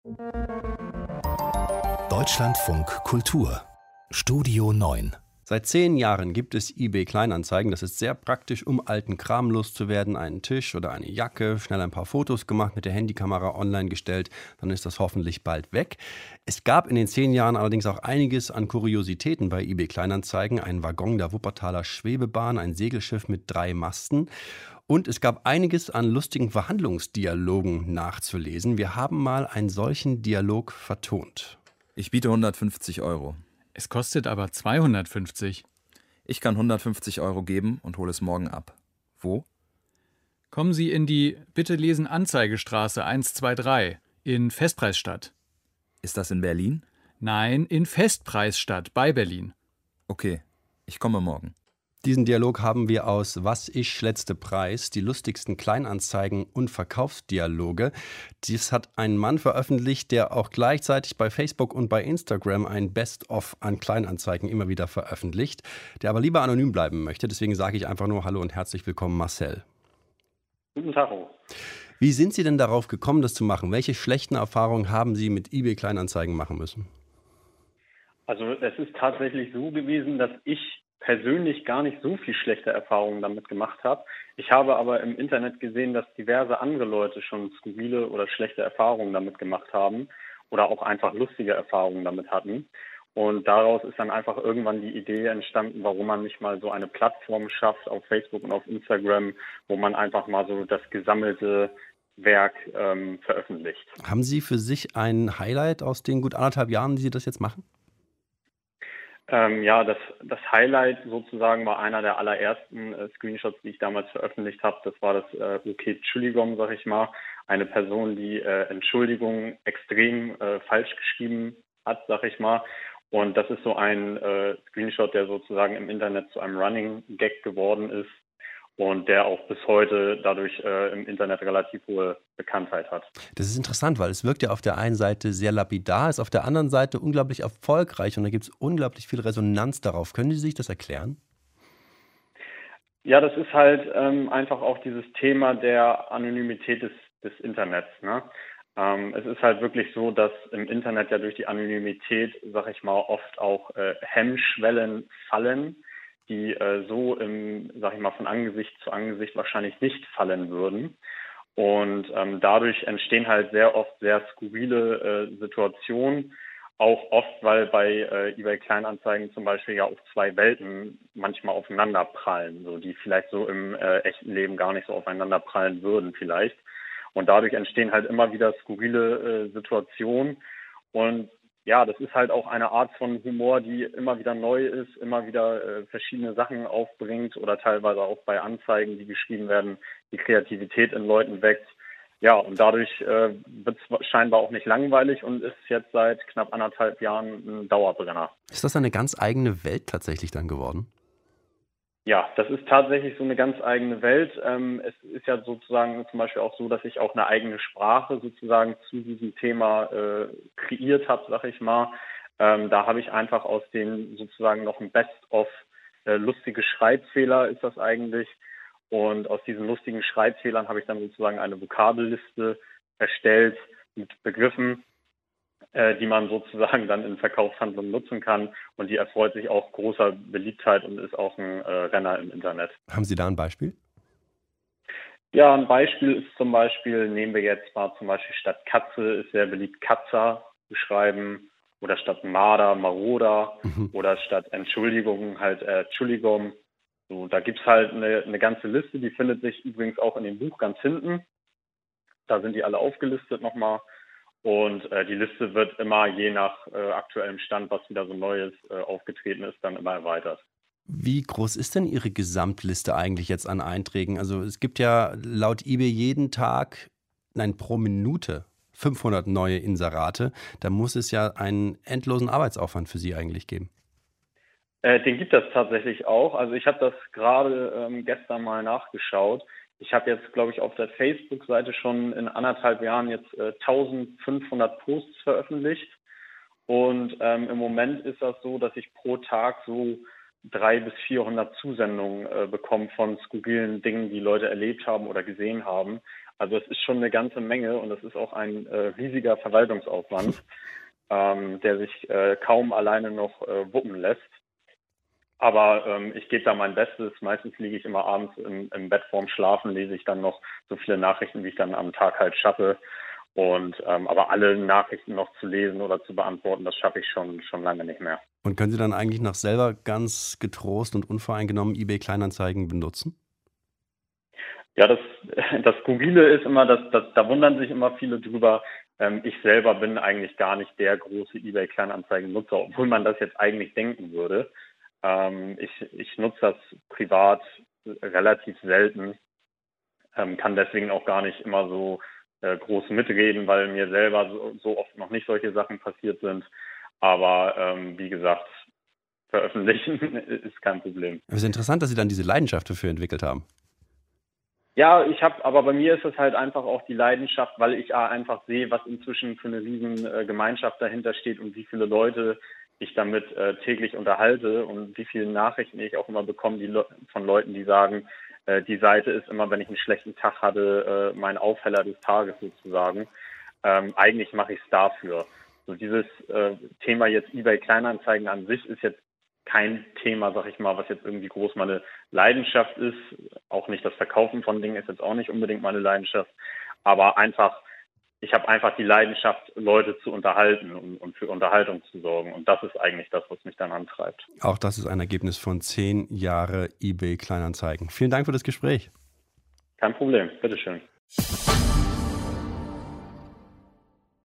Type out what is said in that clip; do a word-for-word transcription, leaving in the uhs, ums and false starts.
Deutschlandfunk Kultur Studio neun. Seit zehn Jahren gibt es eBay Kleinanzeigen. Das ist sehr praktisch, um alten Kram loszuwerden. Einen Tisch oder eine Jacke, schnell ein paar Fotos gemacht, mit der Handykamera online gestellt. Dann ist das hoffentlich bald weg. Es gab in den zehn Jahren allerdings auch einiges an Kuriositäten bei eBay Kleinanzeigen. Ein Waggon der Wuppertaler Schwebebahn, ein Segelschiff mit drei Masten. Und es gab einiges an lustigen Verhandlungsdialogen nachzulesen. Wir haben mal einen solchen Dialog vertont. Ich biete hundertfünfzig Euro. Es kostet aber zweihundertfünfzig. Ich kann hundertfünfzig Euro geben und hole es morgen ab. Wo? Kommen Sie in die Bitte lesen Anzeigestraße eins zwei drei in Festpreisstadt. Ist das in Berlin? Nein, in Festpreisstadt bei Berlin. Okay, ich komme morgen. Diesen Dialog haben wir aus Was ich letzte Preis, die lustigsten Kleinanzeigen und Verkaufsdialoge. Dies hat ein Mann veröffentlicht, der auch gleichzeitig bei Facebook und bei Instagram ein Best-of an Kleinanzeigen immer wieder veröffentlicht, der aber lieber anonym bleiben möchte. Deswegen sage ich einfach nur Hallo und herzlich willkommen, Marcel. Guten Tag. Wie sind Sie denn darauf gekommen, das zu machen? Welche schlechten Erfahrungen haben Sie mit eBay Kleinanzeigen machen müssen? Also es ist tatsächlich so gewesen, dass ich persönlich gar nicht so viel schlechte Erfahrungen damit gemacht habe. Ich habe aber im Internet gesehen, dass diverse andere Leute schon skurrile oder schlechte Erfahrungen damit gemacht haben oder auch einfach lustige Erfahrungen damit hatten. Und daraus ist dann einfach irgendwann die Idee entstanden, warum man nicht mal so eine Plattform schafft auf Facebook und auf Instagram, wo man einfach mal so das gesammelte Werk ähm, veröffentlicht. Haben Sie für sich ein Highlight aus den gut anderthalb Jahren, die Sie das jetzt machen? Ähm, ja, das, das Highlight sozusagen war einer der allerersten äh, Screenshots, die ich damals veröffentlicht habe. Das war das äh, Okay, Entschuldigung, sag ich mal. Eine Person, die äh, Entschuldigung extrem äh, falsch geschrieben hat, sag ich mal. Und das ist so ein äh, Screenshot, der sozusagen im Internet zu einem Running Gag geworden ist und der auch bis heute dadurch äh, im Internet relativ hohe Bekanntheit hat. Das ist interessant, weil es wirkt ja auf der einen Seite sehr lapidar, ist auf der anderen Seite unglaublich erfolgreich und da gibt es unglaublich viel Resonanz darauf. Können Sie sich das erklären? Ja, das ist halt ähm, einfach auch dieses Thema der Anonymität des, des Internets, ne? Ähm, es ist halt wirklich so, dass im Internet ja durch die Anonymität, sag ich mal, oft auch äh, Hemmschwellen fallen, die äh, so im, sag ich mal, von Angesicht zu Angesicht wahrscheinlich nicht fallen würden. Und ähm, dadurch entstehen halt sehr oft sehr skurrile äh, Situationen, auch oft, weil bei äh, eBay Kleinanzeigen zum Beispiel ja auch zwei Welten manchmal aufeinander prallen, so die vielleicht so im äh, echten Leben gar nicht so aufeinander prallen würden vielleicht. Und dadurch entstehen halt immer wieder skurrile äh, Situationen. Und ja, das ist halt auch eine Art von Humor, die immer wieder neu ist, immer wieder äh, verschiedene Sachen aufbringt oder teilweise auch bei Anzeigen, die geschrieben werden, die Kreativität in Leuten weckt. Ja, und dadurch äh, wird es scheinbar auch nicht langweilig und ist jetzt seit knapp anderthalb Jahren ein Dauerbrenner. Ist das eine ganz eigene Welt tatsächlich dann geworden? Ja, das ist tatsächlich so eine ganz eigene Welt. Ähm, es ist ja sozusagen zum Beispiel auch so, dass ich auch eine eigene Sprache sozusagen zu diesem Thema äh, kreiert habe, sag ich mal. Ähm, da habe ich einfach aus den sozusagen noch ein Best-of äh, lustige Schreibfehler ist das eigentlich. Und aus diesen lustigen Schreibfehlern habe ich dann sozusagen eine Vokabelliste erstellt mit Begriffen, äh, die man sozusagen dann in Verkaufshandlungen nutzen kann. Und die erfreut sich auch großer Beliebtheit und ist auch ein äh, Renner im Internet. Haben Sie da ein Beispiel? Ja, ein Beispiel ist zum Beispiel, nehmen wir jetzt mal zum Beispiel statt Katze, ist sehr beliebt Katzer beschreiben oder statt Marder, Maroder Mhm. oder statt Entschuldigung halt äh, Entschuldigung. So, da gibt's halt eine, eine ganze Liste, die findet sich übrigens auch in dem Buch ganz hinten. Da sind die alle aufgelistet nochmal. Und äh, die Liste wird immer je nach äh, aktuellem Stand, was wieder so Neues äh, aufgetreten ist, dann immer erweitert. Wie groß ist denn Ihre Gesamtliste eigentlich jetzt an Einträgen? Also es gibt ja laut eBay jeden Tag, nein, pro Minute fünfhundert neue Inserate. Da muss es ja einen endlosen Arbeitsaufwand für Sie eigentlich geben. Äh, den gibt es tatsächlich auch. Also ich habe das gerade ähm, gestern mal nachgeschaut. Ich habe jetzt, glaube ich, auf der Facebook-Seite schon in anderthalb Jahren jetzt äh, eintausendfünfhundert Posts veröffentlicht. Und ähm, im Moment ist das so, dass ich pro Tag so dreihundert bis vierhundert Zusendungen äh, bekomme von skurrilen Dingen, die Leute erlebt haben oder gesehen haben. Also es ist schon eine ganze Menge und es ist auch ein äh, riesiger Verwaltungsaufwand, ähm, der sich äh, kaum alleine noch äh, wuppen lässt. Aber ähm, ich gebe da mein Bestes. Meistens liege ich immer abends im, im Bett vorm Schlafen, lese ich dann noch so viele Nachrichten, wie ich dann am Tag halt schaffe. Und ähm, aber alle Nachrichten noch zu lesen oder zu beantworten, das schaffe ich schon schon lange nicht mehr. Und können Sie dann eigentlich noch selber ganz getrost und unvoreingenommen eBay Kleinanzeigen benutzen? Ja, das das Skurrile ist immer, dass, dass da wundern sich immer viele drüber. Ähm, ich selber bin eigentlich gar nicht der große eBay Kleinanzeigen-Nutzer, obwohl man das jetzt eigentlich denken würde. Ähm, ich, ich nutze das privat relativ selten, ähm, kann deswegen auch gar nicht immer so äh, groß mitreden, weil mir selber so, so oft noch nicht solche Sachen passiert sind. Aber ähm, wie gesagt, veröffentlichen ist kein Problem. Es ist interessant, dass Sie dann diese Leidenschaft dafür entwickelt haben. Ja, ich habe, aber bei mir ist es halt einfach auch die Leidenschaft, weil ich einfach sehe, was inzwischen für eine riesen äh, Gemeinschaft dahinter steht und wie viele Leute ich damit äh, täglich unterhalte und wie viele Nachrichten ich auch immer bekomme die Le- von Leuten, die sagen, äh, die Seite ist immer, wenn ich einen schlechten Tag hatte, äh, mein Aufheller des Tages sozusagen. Ähm, eigentlich mache ich es dafür. So dieses äh, Thema jetzt eBay Kleinanzeigen an sich ist jetzt kein Thema, sag ich mal, was jetzt irgendwie groß meine Leidenschaft ist. Auch nicht das Verkaufen von Dingen ist jetzt auch nicht unbedingt meine Leidenschaft. Aber einfach, ich habe einfach die Leidenschaft, Leute zu unterhalten und, und für Unterhaltung zu sorgen. Und das ist eigentlich das, was mich dann antreibt. Auch das ist ein Ergebnis von zehn Jahre eBay Kleinanzeigen. Vielen Dank für das Gespräch. Kein Problem, bitteschön.